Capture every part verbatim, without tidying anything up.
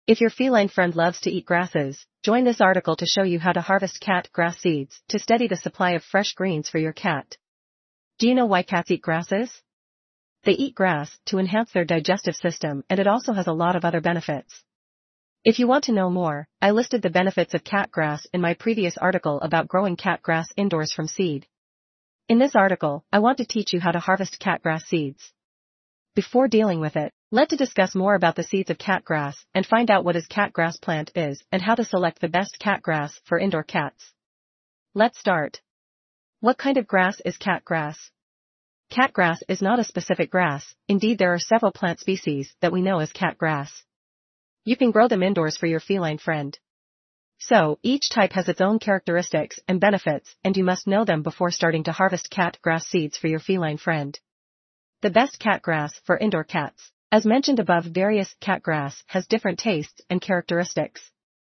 If your feline friend loves to eat grasses, join this article to show you how to harvest cat grass seeds to steady the supply of fresh greens for your cat. Do you know why cats eat grasses? They eat grass to enhance their digestive system, and it also has a lot of other benefits. If you want to know more, I listed the benefits of cat grass in my previous article about growing cat grass indoors from seed. In this article, I want to teach you how to harvest cat grass seeds. Before dealing with it, let's discuss more about the seeds of cat grass and find out what a cat grass plant is and how to select the best cat grass for indoor cats. Let's start. What kind of grass is cat grass? Cat grass is not a specific grass. Indeed, there are several plant species that we know as cat grass. You can grow them indoors for your feline friend. So, each type has its own characteristics and benefits, and you must know them before starting to harvest cat grass seeds for your feline friend. The best cat grass for indoor cats. As mentioned above, various cat grass has different tastes and characteristics.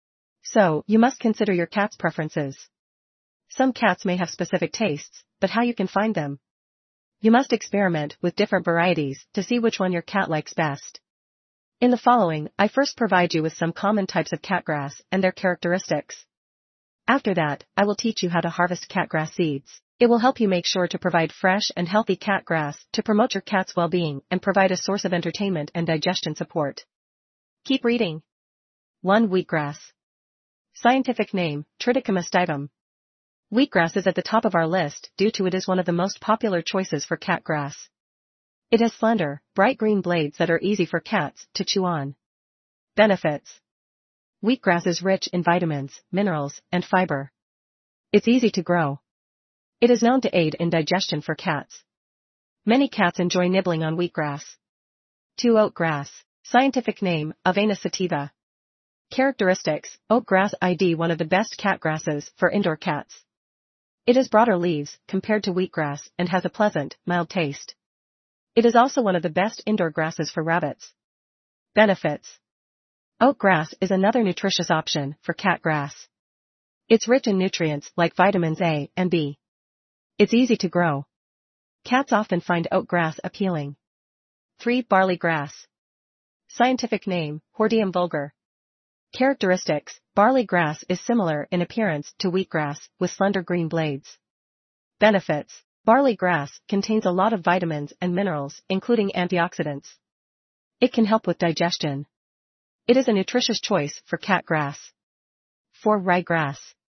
So, you must consider your cat's preferences. Some cats may have specific tastes, but how you can find them? You must experiment with different varieties to see which one your cat likes best. In the following, I first provide you with some common types of cat grass and their characteristics. After that, I will teach you how to harvest cat grass seeds. It will help you make sure to provide fresh and healthy cat grass to promote your cat's well-being and provide a source of entertainment and digestion support. Keep reading. one. Wheatgrass. Scientific name, Triticum astyptum. Wheatgrass is at the top of our list due to it is one of the most popular choices for cat grass. It has slender, bright green blades that are easy for cats to chew on. Benefits. Wheatgrass is rich in vitamins, minerals, and fiber. It's easy to grow. It is known to aid in digestion for cats. Many cats enjoy nibbling on wheatgrass. two. Oatgrass. Scientific name, Avena sativa. Characteristics, oatgrass is one of the best cat grasses for indoor cats. It has broader leaves compared to wheatgrass and has a pleasant, mild taste. It is also one of the best indoor grasses for rabbits. Benefits. Oatgrass is another nutritious option for cat grass. It's rich in nutrients like vitamins A and B. It's easy to grow. Cats often find oatgrass appealing. three. Barley grass. Scientific name, Hordeum vulgar. Characteristics, barley grass is similar in appearance to wheatgrass, with slender green blades. Benefits, barley grass contains a lot of vitamins and minerals, including antioxidants. It can help with digestion. It is a nutritious choice for cat grass. four. Ryegrass.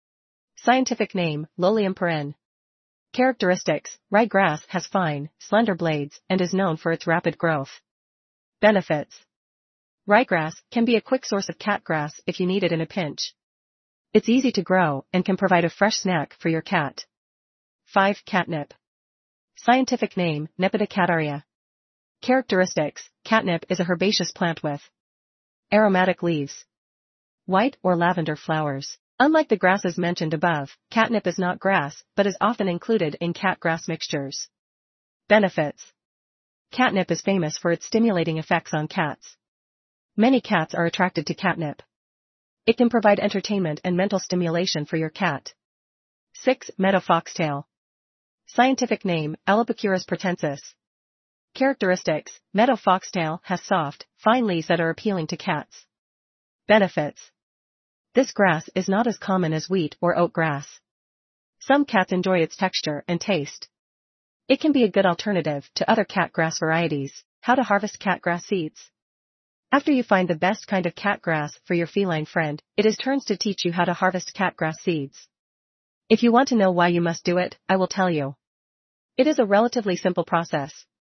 Scientific name, Lolium perenne. Characteristics, ryegrass has fine, slender blades and is known for its rapid growth. Benefits. Ryegrass can be a quick source of cat grass if you need it in a pinch. It's easy to grow and can provide a fresh snack for your cat. five. Catnip. Scientific name, Nepeta cataria. Characteristics, catnip is a herbaceous plant with aromatic leaves, white or lavender flowers. Unlike the grasses mentioned above, catnip is not grass but is often included in cat grass mixtures. Benefits. Catnip is famous for its stimulating effects on cats. Many cats are attracted to catnip. It can provide entertainment and mental stimulation for your cat. six. Meadow foxtail. Scientific name, Alopecuris pratensis. Characteristics, meadow foxtail has soft, fine leaves that are appealing to cats. Benefits. This grass is not as common as wheat or oat grass. Some cats enjoy its texture and taste. It can be a good alternative to other cat grass varieties. How to harvest cat grass seeds. After you find the best kind of cat grass for your feline friend, it is turns to teach you how to harvest cat grass seeds. If you want to know why you must do it, I will tell you. It is a relatively simple process.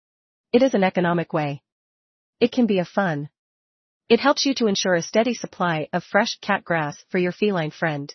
It is an economic way. It can be a fun. It helps you to ensure a steady supply of fresh cat grass for your feline friend.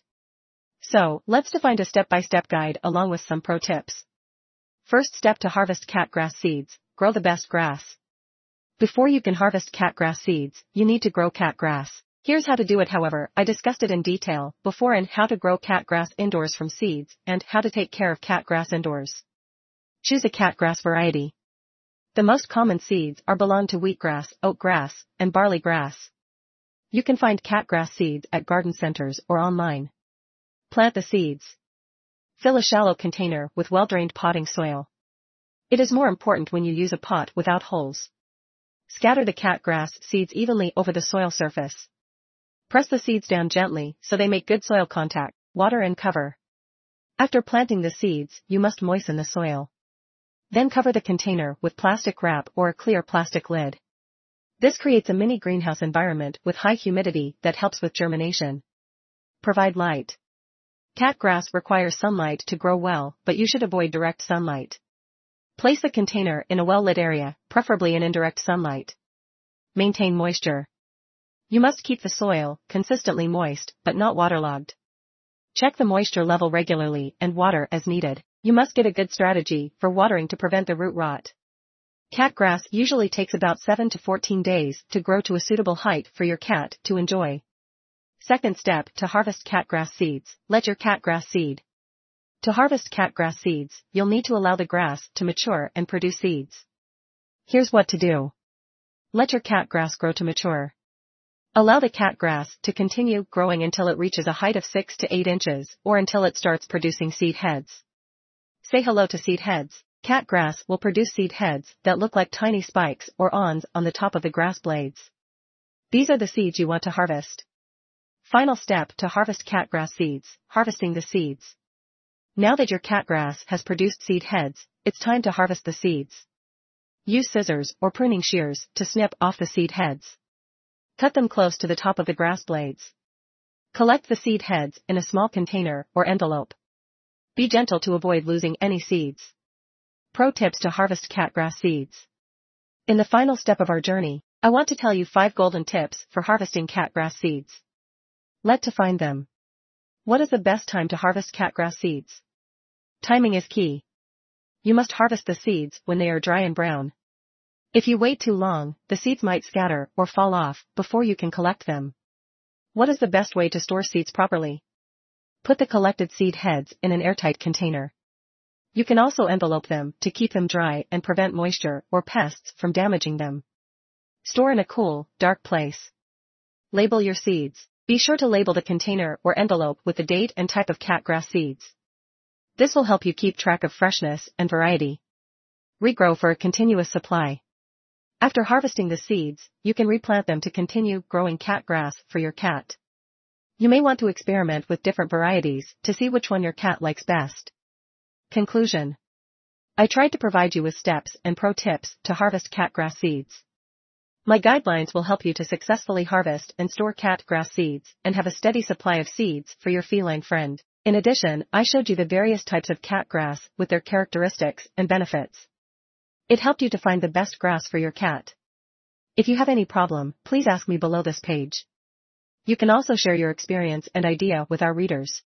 So, let's define a step-by-step guide along with some pro tips. First step to harvest cat grass seeds, grow the best grass. Before you can harvest cat grass seeds, you need to grow cat grass. Here's how to do it. However, I discussed it in detail before in how to grow cat grass indoors from seeds and how to take care of cat grass indoors. Choose a cat grass variety. The most common seeds are belong to wheatgrass, oatgrass, and barley grass. You can find cat grass seeds at garden centers or online. Plant the seeds. Fill a shallow container with well-drained potting soil. It is more important when you use a pot without holes. Scatter the cat grass seeds evenly over the soil surface. Press the seeds down gently so they make good soil contact, water and cover. After planting the seeds, you must moisten the soil. Then cover the container with plastic wrap or a clear plastic lid. This creates a mini greenhouse environment with high humidity that helps with germination. Provide light. Cat grass requires sunlight to grow well, but you should avoid direct sunlight. Place the container in a well-lit area, preferably in indirect sunlight. Maintain moisture. You must keep the soil consistently moist, but not waterlogged. Check the moisture level regularly and water as needed. You must get a good strategy for watering to prevent the root rot. Cat grass usually takes about seven to fourteen days to grow to a suitable height for your cat to enjoy. Second step to harvest catgrass seeds. Let your catgrass seed. To harvest catgrass seeds, you'll need to allow the grass to mature and produce seeds. Here's what to do. Let your catgrass grow to mature. Allow the catgrass to continue growing until it reaches a height of six to eight inches or until it starts producing seed heads. Say hello to seed heads. Catgrass will produce seed heads that look like tiny spikes or awns on the top of the grass blades. These are the seeds you want to harvest. Final step to harvest catgrass seeds, harvesting the seeds. Now that your catgrass has produced seed heads, it's time to harvest the seeds. Use scissors or pruning shears to snip off the seed heads. Cut them close to the top of the grass blades. Collect the seed heads in a small container or envelope. Be gentle to avoid losing any seeds. Pro tips to harvest catgrass seeds. In the final step of our journey, I want to tell you five golden tips for harvesting catgrass seeds. Let to find them. What is the best time to harvest catgrass seeds? Timing is key. You must harvest the seeds when they are dry and brown. If you wait too long, the seeds might scatter or fall off before you can collect them. What is the best way to store seeds properly? Put the collected seed heads in an airtight container. You can also envelope them to keep them dry and prevent moisture or pests from damaging them. Store in a cool, dark place. Label your seeds. Be sure to label the container or envelope with the date and type of catgrass seeds. This will help you keep track of freshness and variety. Regrow for a continuous supply. After harvesting the seeds, you can replant them to continue growing catgrass for your cat. You may want to experiment with different varieties to see which one your cat likes best. Conclusion. I tried to provide you with steps and pro tips to harvest catgrass seeds. My guidelines will help you to successfully harvest and store catgrass seeds and have a steady supply of seeds for your feline friend. In addition, I showed you the various types of catgrass with their characteristics and benefits. It helped you to find the best grass for your cat. If you have any problem, please ask me below this page. You can also share your experience and idea with our readers.